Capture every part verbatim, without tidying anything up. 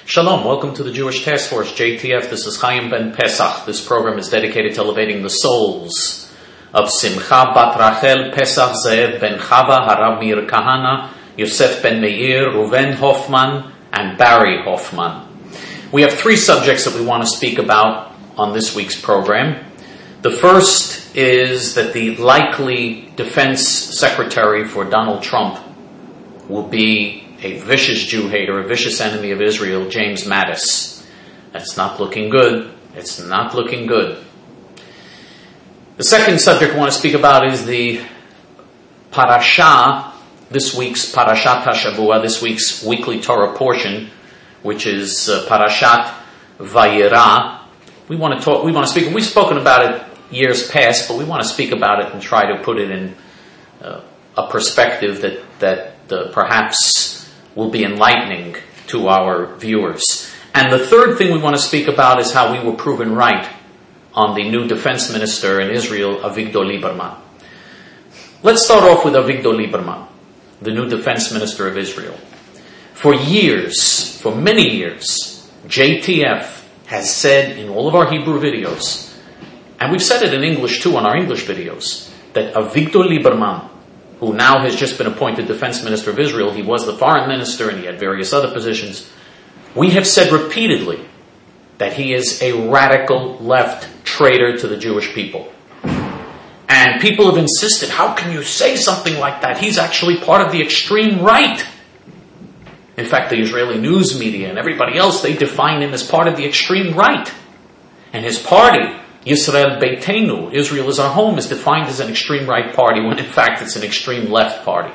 Shalom, welcome to the Jewish Task Force, J T F. This is Chaim Ben Pesach. This program is dedicated to elevating the souls of Simcha Bat Rachel Pesach Ze'ev Ben Chava, Harav Meir Kahana, Yosef Ben Meir, Reuven Hoffman, and Barry Hoffman. We have three subjects that we want to speak about on this week's program. The first is that the likely defense secretary for Donald Trump will be a vicious Jew hater, a vicious enemy of Israel, James Mattis. That's not looking good. It's not looking good. The second subject I want to speak about is the parasha, this week's Parashat HaShavua, this week's weekly Torah portion, which is uh, Parashat Vayera. We want to talk, we want to speak, we've spoken about it years past, but we want to speak about it and try to put it in uh, a perspective that, that uh, perhaps will be enlightening to our viewers. And the third thing we want to speak about is how we were proven right on the new defense minister in Israel, Avigdor Lieberman. Let's start off with Avigdor Lieberman, the new defense minister of Israel. For years, for many years, J T F has said in all of our Hebrew videos, and we've said it in English too on our English videos, that Avigdor Lieberman, who now has just been appointed defense minister of Israel, he was the foreign minister and he had various other positions, we have said repeatedly that he is a radical left traitor to the Jewish people. And people have insisted, how can you say something like that? He's actually part of the extreme right. In fact, the Israeli news media and everybody else, they define him as part of the extreme right. And his party, Yisrael Beitenu, Israel is our home, is defined as an extreme right party when in fact it's an extreme left party.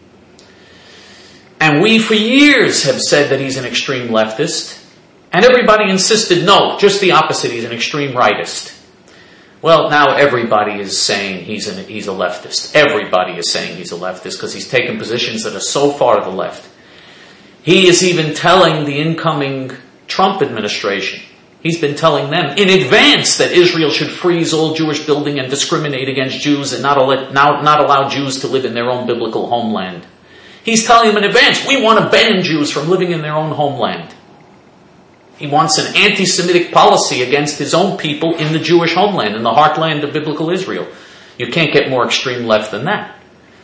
And we for years have said that he's an extreme leftist, and everybody insisted, no, just the opposite, he's an extreme rightist. Well, now everybody is saying he's, an, he's a leftist. Everybody is saying he's a leftist because he's taken positions that are so far to the left. He is even telling the incoming Trump administration, he's been telling them in advance that Israel should freeze all Jewish building and discriminate against Jews and not allow, not allow Jews to live in their own biblical homeland. He's telling them in advance, we want to ban Jews from living in their own homeland. He wants an anti-Semitic policy against his own people in the Jewish homeland, in the heartland of biblical Israel. You can't get more extreme left than that.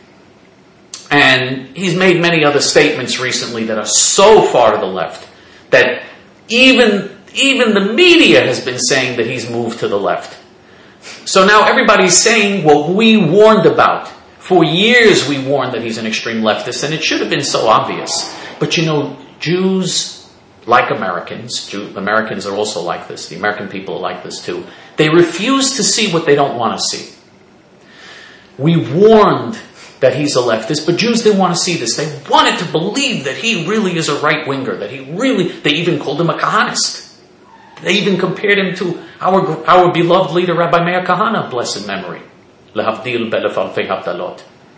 And he's made many other statements recently that are so far to the left that even Even the media has been saying that he's moved to the left. So now everybody's saying what we warned about. For years we warned that he's an extreme leftist, and it should have been so obvious. But you know, Jews, like Americans, Jew, Americans are also like this, the American people are like this too, they refuse to see what they don't want to see. We warned that he's a leftist, but Jews didn't want to see this. They wanted to believe that he really is a right-winger, that he really, they even called him a Kahanist. They even compared him to our our beloved leader, Rabbi Meir Kahana, blessed memory. Lehavdil belef alfei havdalot.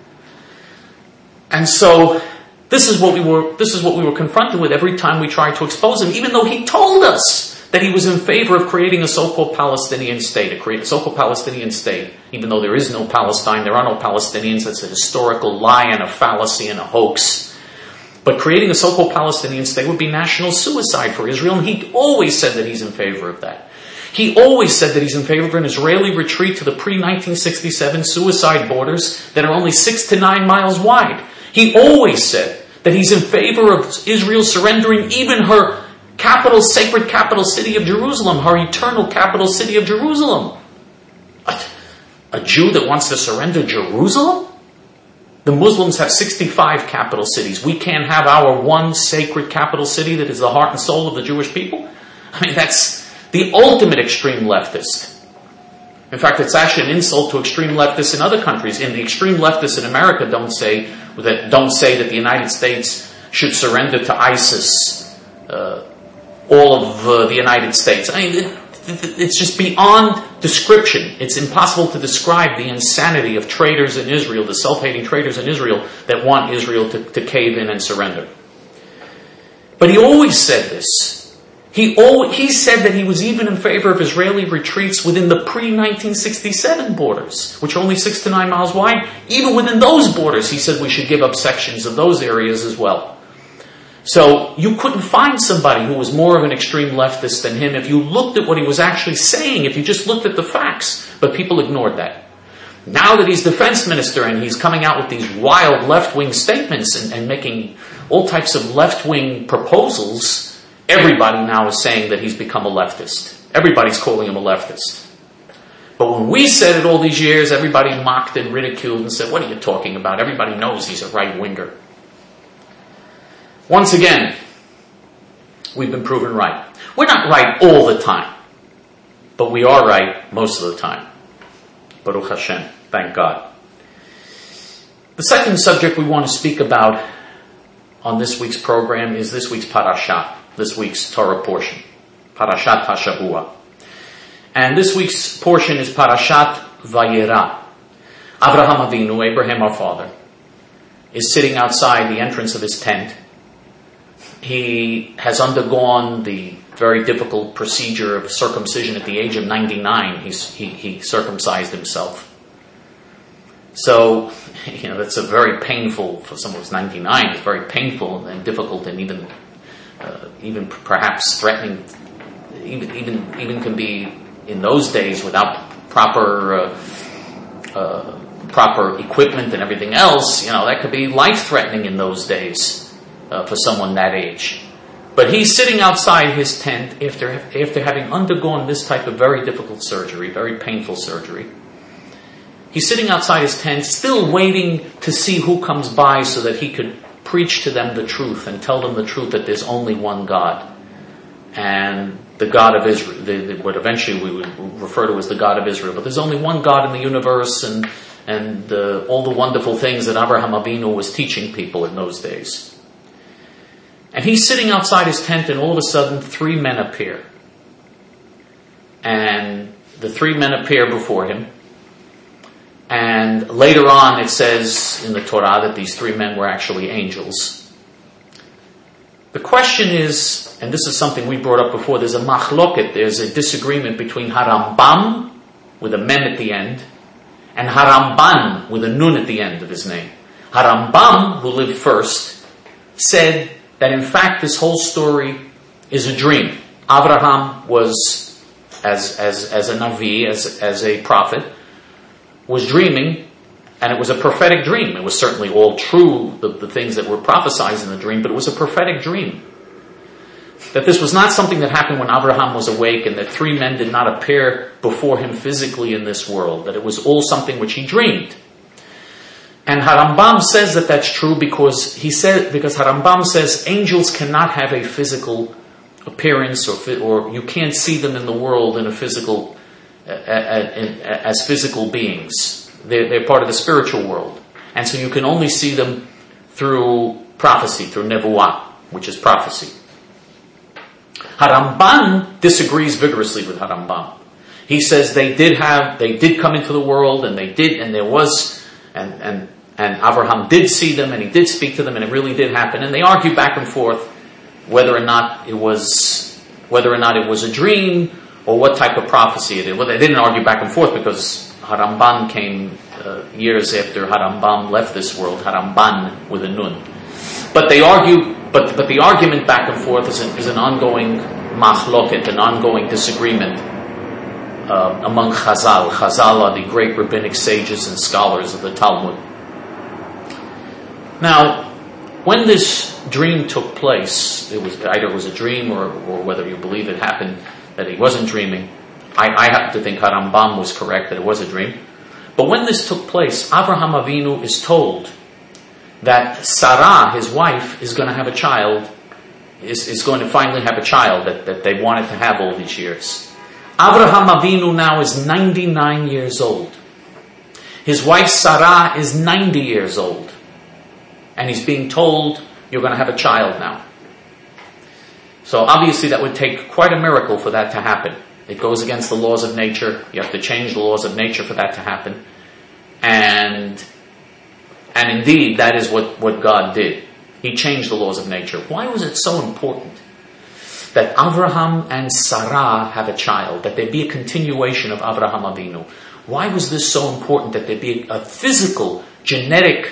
And so this is what we were this is what we were confronted with every time we tried to expose him, even though he told us that he was in favor of creating a so-called Palestinian state, to create a so-called Palestinian state, even though there is no Palestine, there are no Palestinians. That's a historical lie and a fallacy and a hoax. But creating a so-called Palestinian state would be national suicide for Israel, and he always said that he's in favor of that. He always said that he's in favor of an Israeli retreat to the pre nineteen sixty-seven suicide borders that are only six to nine miles wide. He always said that he's in favor of Israel surrendering even her capital, sacred capital city of Jerusalem, her eternal capital city of Jerusalem. A, a Jew that wants to surrender Jerusalem? The Muslims have sixty-five capital cities. We can't have our one sacred capital city that is the heart and soul of the Jewish people? I mean, that's the ultimate extreme leftist. In fact, it's actually an insult to extreme leftists in other countries. And the extreme leftists in America don't say that don't say that the United States should surrender to ISIS, uh, all of uh, the United States. I mean, it, it's just beyond description. It's impossible to describe the insanity of traitors in Israel, the self-hating traitors in Israel that want Israel to, to cave in and surrender. But he always said this. He always, he said that he was even in favor of Israeli retreats within the pre nineteen sixty-seven borders, which are only six to nine miles wide. Even within those borders, he said we should give up sections of those areas as well. So you couldn't find somebody who was more of an extreme leftist than him if you looked at what he was actually saying, if you just looked at the facts. But people ignored that. Now that he's defense minister and he's coming out with these wild left-wing statements and, and making all types of left-wing proposals, everybody now is saying that he's become a leftist. Everybody's calling him a leftist. But when we said it all these years, everybody mocked and ridiculed and said, what are you talking about? Everybody knows he's a right-winger. Once again, we've been proven right. We're not right all the time, but we are right most of the time. Baruch Hashem. Thank God. The second subject we want to speak about on this week's program is this week's parashat, this week's Torah portion. Parashat HaShavua. And this week's portion is Parashat Vayera. Avraham Avinu, Abraham our father, is sitting outside the entrance of his tent. He has undergone the very difficult procedure of circumcision at the age of ninety-nine. He's, he, he circumcised himself. So, you know, that's a very painful, for someone who's ninety-nine, it's very painful and difficult and even, uh, even perhaps threatening, even, even, even can be in those days without proper, uh, uh, proper equipment and everything else, you know, that could be life-threatening in those days, uh, for someone that age. But he's sitting outside his tent after, after having undergone this type of very difficult surgery, very painful surgery. He's sitting outside his tent, still waiting to see who comes by so that he could preach to them the truth and tell them the truth that there's only one God. And the God of Israel, the, the, what eventually we would refer to as the God of Israel. But there's only one God in the universe, and, and uh, all the wonderful things that Avraham Avinu was teaching people in those days. And he's sitting outside his tent, and all of a sudden three men appear. And the three men appear before him. And later on it says in the Torah that these three men were actually angels. The question is, and this is something we brought up before, there's a machloket, there's a disagreement between Harambam, with a mem at the end, and Haramban, with a nun at the end of his name. Harambam, who lived first, said that in fact this whole story is a dream. Abraham was, as, as, as a Navi, as, as a prophet, was dreaming, and it was a prophetic dream. It was certainly all true, the, the things that were prophesied in the dream, but it was a prophetic dream. That this was not something that happened when Abraham was awake, and that three men did not appear before him physically in this world. That it was all something which he dreamed. And Harambam says that that's true because he said, because Harambam says angels cannot have a physical appearance, or or you can't see them in the world in a physical, uh, as physical beings. They're, they're part of the spiritual world. And so you can only see them through prophecy, through nevuah, which is prophecy. Haramban disagrees vigorously with Harambam. He says they did have, they did come into the world, and they did, and there was, and, and, and Abraham did see them, and he did speak to them, and it really did happen. And they argue back and forth whether or not it was, whether or not it was a dream, or what type of prophecy it is. Well, they didn't argue back and forth because Haramban came uh, years after Harambam left this world, Haramban with a nun. But they argue, but, but the argument back and forth is an, is an ongoing machloket, an ongoing disagreement uh, among Chazal. Chazal are the great rabbinic sages and scholars of the Talmud. Now, when this dream took place, it was either it was a dream or, or whether you believe it happened, that he wasn't dreaming. I, I happen to think Harambam was correct, that it was a dream. But when this took place, Avraham Avinu is told that Sarah, his wife, is going to have a child, is, is going to finally have a child that, that they wanted to have all these years. Avraham Avinu now is ninety-nine years old. His wife Sarah is ninety years old. And he's being told, you're going to have a child now. So obviously that would take quite a miracle for that to happen. It goes against the laws of nature. You have to change the laws of nature for that to happen. And and indeed, that is what, what God did. He changed the laws of nature. Why was it so important that Avraham and Sarah have a child, that there be a continuation of Avraham Avinu? Why was this so important that there be a physical, genetic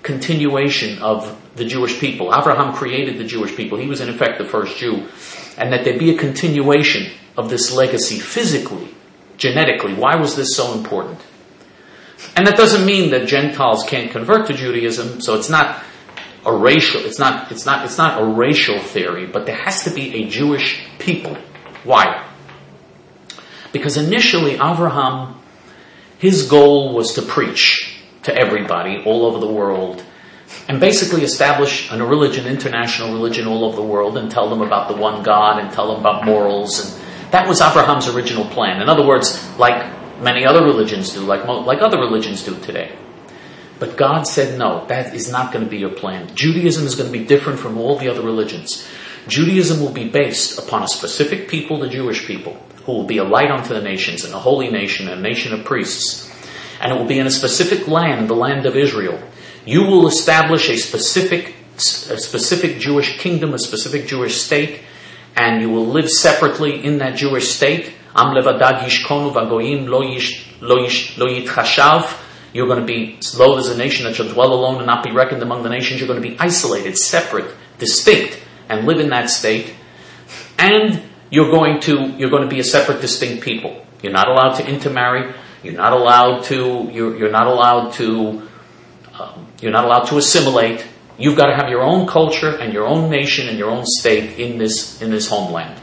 continuation of the Jewish people. Abraham created the Jewish people. He was in effect the first Jew. And that there be a continuation of this legacy physically, genetically. Why was this so important? And that doesn't mean that Gentiles can't convert to Judaism, so it's not a racial, it's not, it's not, it's not a racial theory, but there has to be a Jewish people. Why? Because initially Abraham, his goal was to preach to everybody all over the world and basically establish a religion, international religion all over the world, and tell them about the one God and tell them about morals. And that was Abraham's original plan. In other words, like many other religions do, like, like other religions do today. But God said, no, that is not going to be your plan. Judaism is going to be different from all the other religions. Judaism will be based upon a specific people, the Jewish people, who will be a light unto the nations and a holy nation, a nation of priests. And it will be in a specific land, the land of Israel. You will establish a specific, a specific Jewish kingdom, a specific Jewish state, and you will live separately in that Jewish state. Am levadad yishkonu v'goyim lo yitchashav. You're going to be, lo as a nation that shall dwell alone and not be reckoned among the nations. You're going to be isolated, separate, distinct, and live in that state. And you're going to, you're going to be a separate, distinct people. You're not allowed to intermarry. You're not allowed to, you're, you're not allowed to, um, you're not allowed to assimilate. You've got to have your own culture and your own nation and your own state in this, in this homeland.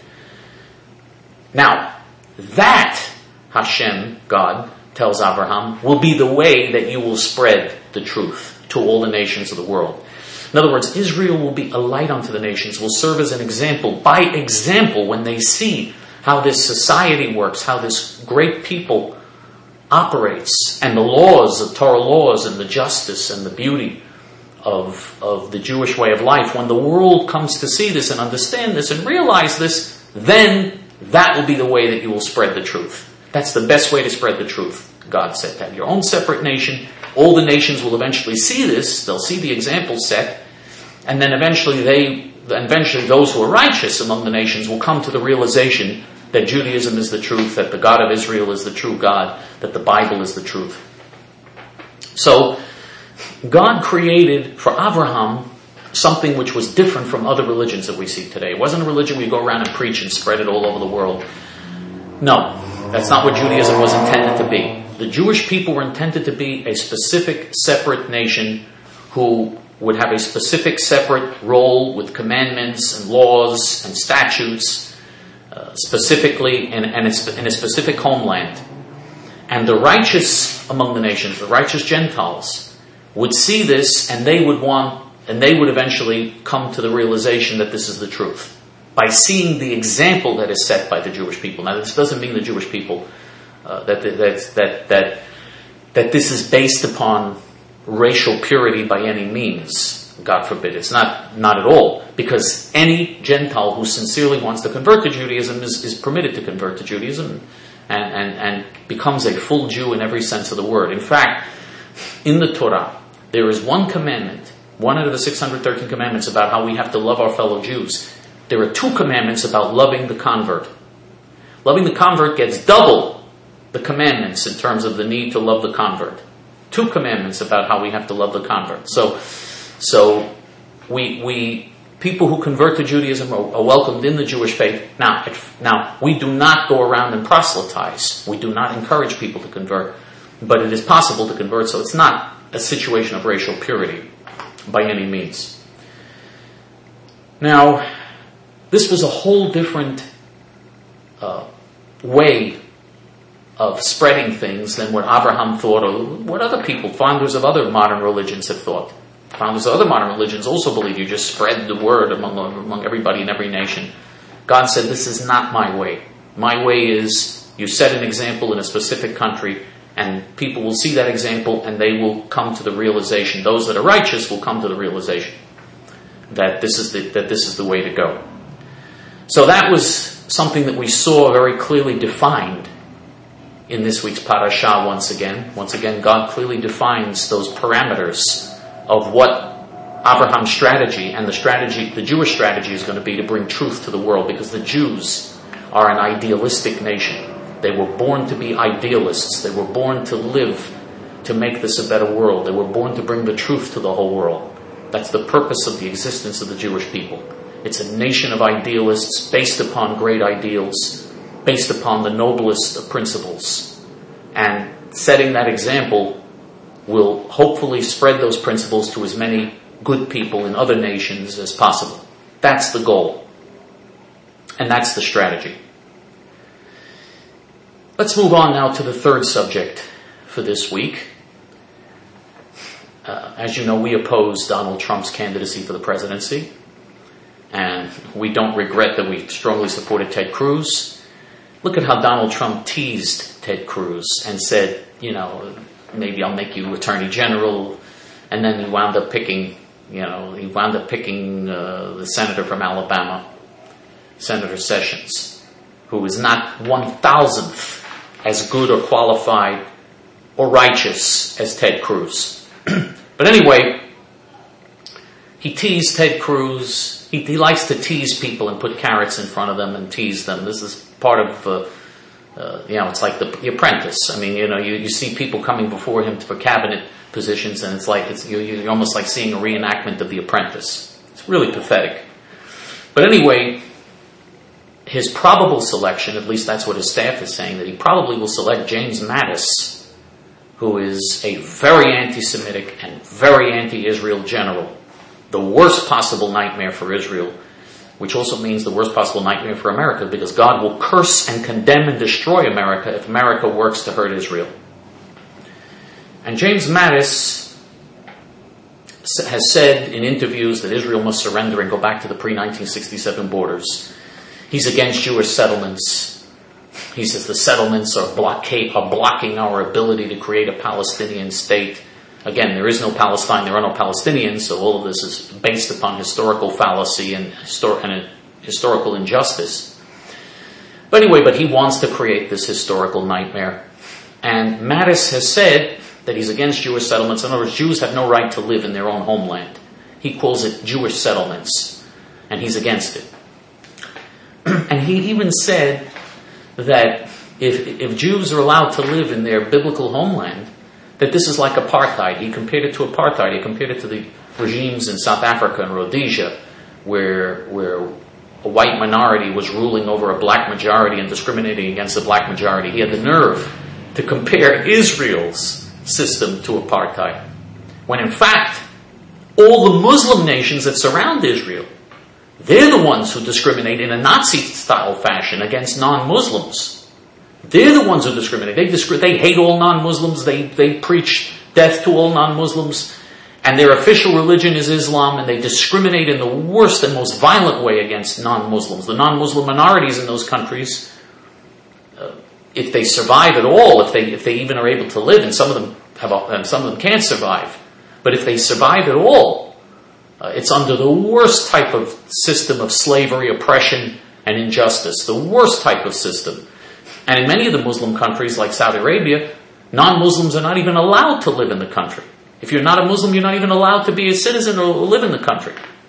Now, that Hashem, God, tells Abraham, will be the way that you will spread the truth to all the nations of the world. In other words, Israel will be a light unto the nations, will serve as an example. By example, when they see how this society works, how this great people operates, and the laws, the Torah laws, and the justice and the beauty of, of the Jewish way of life, when the world comes to see this and understand this and realize this, then that will be the way that you will spread the truth. That's the best way to spread the truth, God said. To have your own separate nation. All the nations will eventually see this. They'll see the example set. And then eventually they, eventually those who are righteous among the nations will come to the realization that Judaism is the truth, that the God of Israel is the true God, that the Bible is the truth. So, God created for Abraham something which was different from other religions that we see today. It wasn't a religion where you go around and preach and spread it all over the world. No, that's not what Judaism was intended to be. The Jewish people were intended to be a specific, separate nation who would have a specific, separate role with commandments and laws and statutes, uh, specifically in, in, a, in a specific homeland. And the righteous among the nations, the righteous Gentiles, would see this and they would want, and they would eventually come to the realization that this is the truth. By seeing the example that is set by the Jewish people. Now, this doesn't mean the Jewish people uh, that, that that that that this is based upon racial purity by any means. God forbid. It's not not at all, because any Gentile who sincerely wants to convert to Judaism is, is permitted to convert to Judaism and, and and becomes a full Jew in every sense of the word. In fact, in the Torah, there is one commandment, one out of the six hundred thirteen commandments about how we have to love our fellow Jews. There are two commandments about loving the convert. Loving the convert gets double the commandments in terms of the need to love the convert. Two commandments about how we have to love the convert. So, so we we people who convert to Judaism are, are welcomed in the Jewish faith. Now, now we do not go around and proselytize. We do not encourage people to convert, but it is possible to convert. So it's not a situation of racial purity by any means. Now, this was a whole different uh, way of spreading things than what Abraham thought or what other people, founders of other modern religions, have thought. Founders of other modern religions also believe you just spread the word among, among everybody in every nation. God said, this is not my way. My way is you set an example in a specific country and people will see that example and they will come to the realization, those that are righteous will come to the realization that this is the, that this is the way to go. So that was something that we saw very clearly defined in this week's parashah once again. Once again, God clearly defines those parameters of what Abraham's strategy and the strategy, the Jewish strategy is going to be to bring truth to the world, because the Jews are an idealistic nation. They were born to be idealists. They were born to live to make this a better world. They were born to bring the truth to the whole world. That's the purpose of the existence of the Jewish people. It's a nation of idealists based upon great ideals, based upon the noblest of principles. And setting that example will hopefully spread those principles to as many good people in other nations as possible. That's the goal. And that's the strategy. Let's move on now to the third subject for this week. Uh, as you know, we oppose Donald Trump's candidacy for the presidency. And we don't regret that we strongly supported Ted Cruz. Look at how Donald Trump teased Ted Cruz and said, you know, maybe I'll make you Attorney General. And then he wound up picking, you know, he wound up picking uh, the senator from Alabama, Senator Sessions, who is not one thousandth as good or qualified or righteous as Ted Cruz. But anyway, he teased Ted Cruz. He, he likes to tease people and put carrots in front of them and tease them. This is part of, uh, uh, you know, it's like the, the Apprentice. I mean, you know, you, you see people coming before him for cabinet positions, and it's like it's you, you're almost like seeing a reenactment of The Apprentice. It's really pathetic. But anyway, his probable selection, at least that's what his staff is saying, that he probably will select James Mattis, who is a very anti-Semitic and very anti-Israel general. The worst possible nightmare for Israel, which also means the worst possible nightmare for America, because God will curse and condemn and destroy America if America works to hurt Israel. And James Mattis has said in interviews that Israel must surrender and go back to the pre nineteen sixty-seven borders. He's against Jewish settlements. He says the settlements are, blockade, are blocking our ability to create a Palestinian state. Again, there is no Palestine, there are no Palestinians, so all of this is based upon historical fallacy and, histor- and a historical injustice. But anyway, but he wants to create this historical nightmare. And Mattis has said that he's against Jewish settlements. In other words, Jews have no right to live in their own homeland. He calls it Jewish settlements, and he's against it. And he even said that if, if Jews are allowed to live in their biblical homeland, that this is like apartheid. He compared it to apartheid. He compared it to the regimes in South Africa and Rhodesia, where where a white minority was ruling over a black majority and discriminating against the black majority. He had the nerve to compare Israel's system to apartheid, when in fact, all the Muslim nations that surround Israel, they're the ones who discriminate in a Nazi-style fashion against non-Muslims. They're the ones who discriminate. They discri- They hate all non-Muslims. They, they preach death to all non-Muslims. And their official religion is Islam, and they discriminate in the worst and most violent way against non-Muslims. The non-Muslim minorities in those countries, uh, if they survive at all, if they if they even are able to live, and some of them have, and some of them can't survive, but if they survive at all, uh, it's under the worst type of system of slavery, oppression, and injustice. The worst type of system. And in many of the Muslim countries, like Saudi Arabia, non-Muslims are not even allowed to live in the country. If you're not a Muslim, you're not even allowed to be a citizen or live in the country.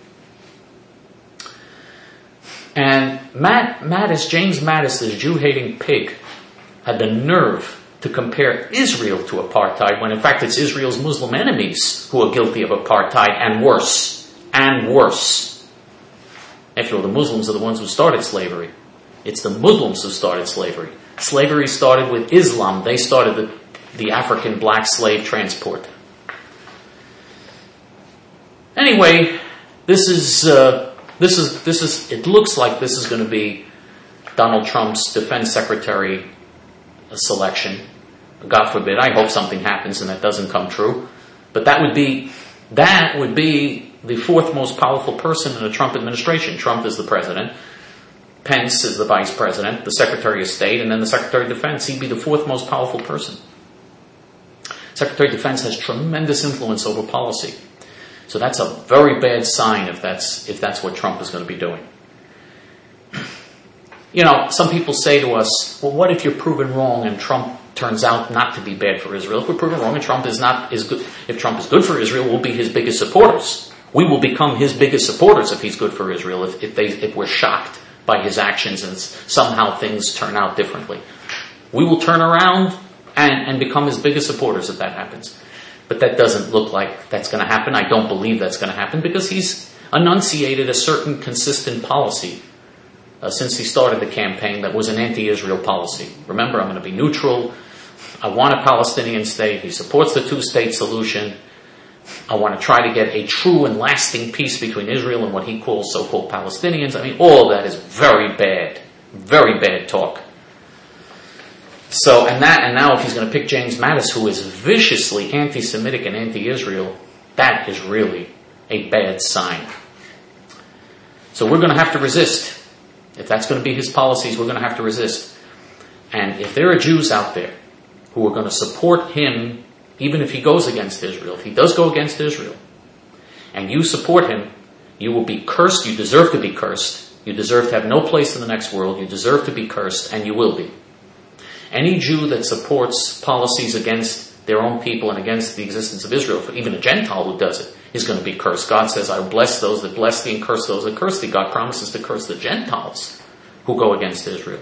And Matt, Mattis, James Mattis, this Jew-hating pig, had the nerve to compare Israel to apartheid, when in fact it's Israel's Muslim enemies who are guilty of apartheid, and worse. And worse. After all, the Muslims are the ones who started slavery. It's the Muslims who started slavery. Slavery started with Islam. They started the, the African black slave transport. Anyway, this is uh, this is this is. It looks like this is going to be Donald Trump's defense secretary selection. God forbid. I hope something happens and that doesn't come true. But that would be that would be the fourth most powerful person in the Trump administration. Trump is the president. Pence is the vice president, the Secretary of State, and then the Secretary of Defense. He'd be the fourth most powerful person. Secretary of Defense has tremendous influence over policy. So that's a very bad sign if that's if that's what Trump is going to be doing. You know, some people say to us, well, what if you're proven wrong and Trump turns out not to be bad for Israel? If we're proven wrong and Trump is not is good, if Trump is good for Israel, we'll be his biggest supporters. We will become his biggest supporters if he's good for Israel, if, if they if we're shocked by his actions and somehow things turn out differently. We will turn around and, and become his biggest supporters if that happens. But that doesn't look like that's going to happen. I don't believe that's going to happen because he's enunciated a certain consistent policy uh, since he started the campaign that was an anti-Israel policy. Remember, I'm going to be neutral. I want a Palestinian state. He supports the two-state solution. I want to try to get a true and lasting peace between Israel and what he calls so-called Palestinians. I mean, all of that is very bad, very bad talk. So, and that, and now if he's going to pick James Mattis, who is viciously anti-Semitic and anti-Israel, that is really a bad sign. So we're going to have to resist. If that's going to be his policies, we're going to have to resist. And if there are Jews out there who are going to support him, even if he goes against Israel, if he does go against Israel, and you support him, you will be cursed. You deserve to be cursed. You deserve to have no place in the next world. You deserve to be cursed, and you will be. Any Jew that supports policies against their own people and against the existence of Israel, even a Gentile who does it, is going to be cursed. God says, I will bless those that bless thee and curse those that curse thee. God promises to curse the Gentiles who go against Israel.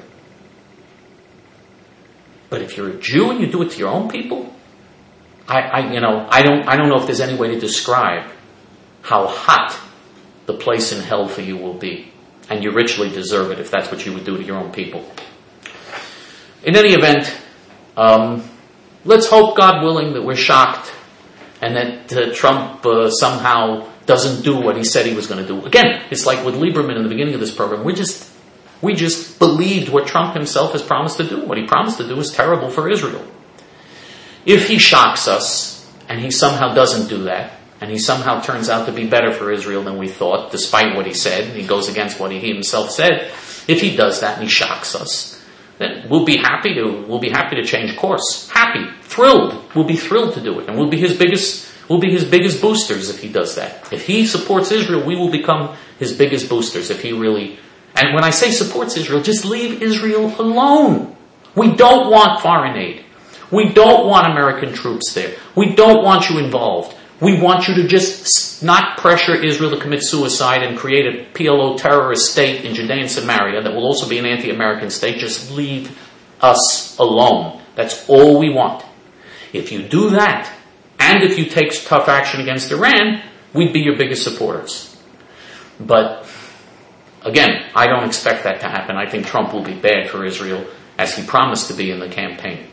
But if you're a Jew and you do it to your own people, I, I you know, I don't, I don't know if there's any way to describe how hot the place in hell for you will be. And you richly deserve it if that's what you would do to your own people. In any event, um, let's hope, God willing, that we're shocked and that uh, Trump uh, somehow doesn't do what he said he was going to do. Again, it's like with Lieberman in the beginning of this program. We just, we just believed what Trump himself has promised to do. What he promised to do is terrible for Israel. If he shocks us and he somehow doesn't do that, and he somehow turns out to be better for Israel than we thought, despite what he said, he goes against what he himself said, if he does that and he shocks us, then we'll be happy to we'll be happy to change course. Happy, thrilled. We'll be thrilled to do it. And we'll be his biggest we'll be his biggest boosters if he does that. If he supports Israel, we will become his biggest boosters if he really, and when I say supports Israel, just leave Israel alone. We don't want foreign aid. We don't want American troops there. We don't want you involved. We want you to just not pressure Israel to commit suicide and create a P L O terrorist state in Judea and Samaria that will also be an anti-American state. Just leave us alone. That's all we want. If you do that, and if you take tough action against Iran, we'd be your biggest supporters. But, again, I don't expect that to happen. I think Trump will be bad for Israel, as he promised to be in the campaign.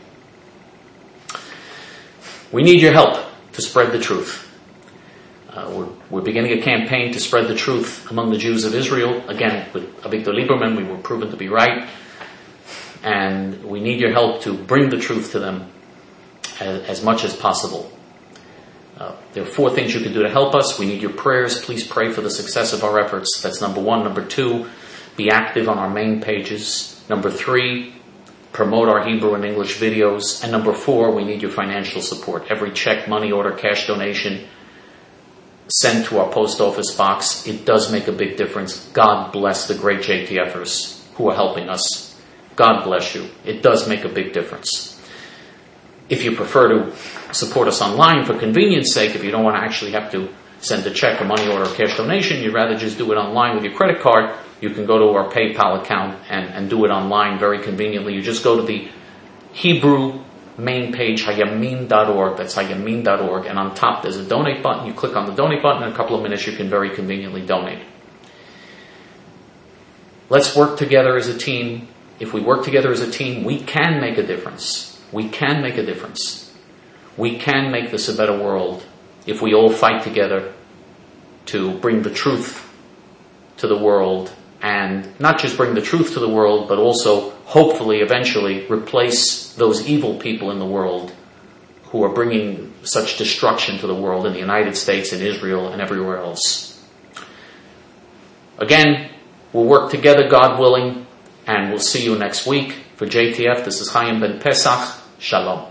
We need your help to spread the truth. Uh, we're, we're beginning a campaign to spread the truth among the Jews of Israel. Again, with Avigdor Lieberman, we were proven to be right. And we need your help to bring the truth to them as, as much as possible. Uh, there are four things you can do to help us. We need your prayers. Please pray for the success of our efforts. That's number one. Number two, be active on our main pages. Number three, promote our Hebrew and English videos. And number four, we need your financial support. Every check, money order, cash donation sent to our post office box, it does make a big difference. God bless the great J T Fers who are helping us. God bless you. It does make a big difference. If you prefer to support us online for convenience sake, if you don't want to actually have to send a check, a money order, or cash donation, you'd rather just do it online with your credit card, you can go to our PayPal account and, and do it online very conveniently. You just go to the Hebrew main page, hayamin dot org. That's hayamin dot org. And on top there's a donate button. You click on the donate button. In a couple of minutes you can very conveniently donate. Let's work together as a team. If we work together as a team, we can make a difference. We can make a difference. We can make this a better world if we all fight together to bring the truth to the world, and not just bring the truth to the world, but also hopefully eventually replace those evil people in the world who are bringing such destruction to the world in the United States and Israel and everywhere else. Again, we'll work together, God willing, and we'll see you next week. For J T F, this is Chaim Ben Pesach. Shalom.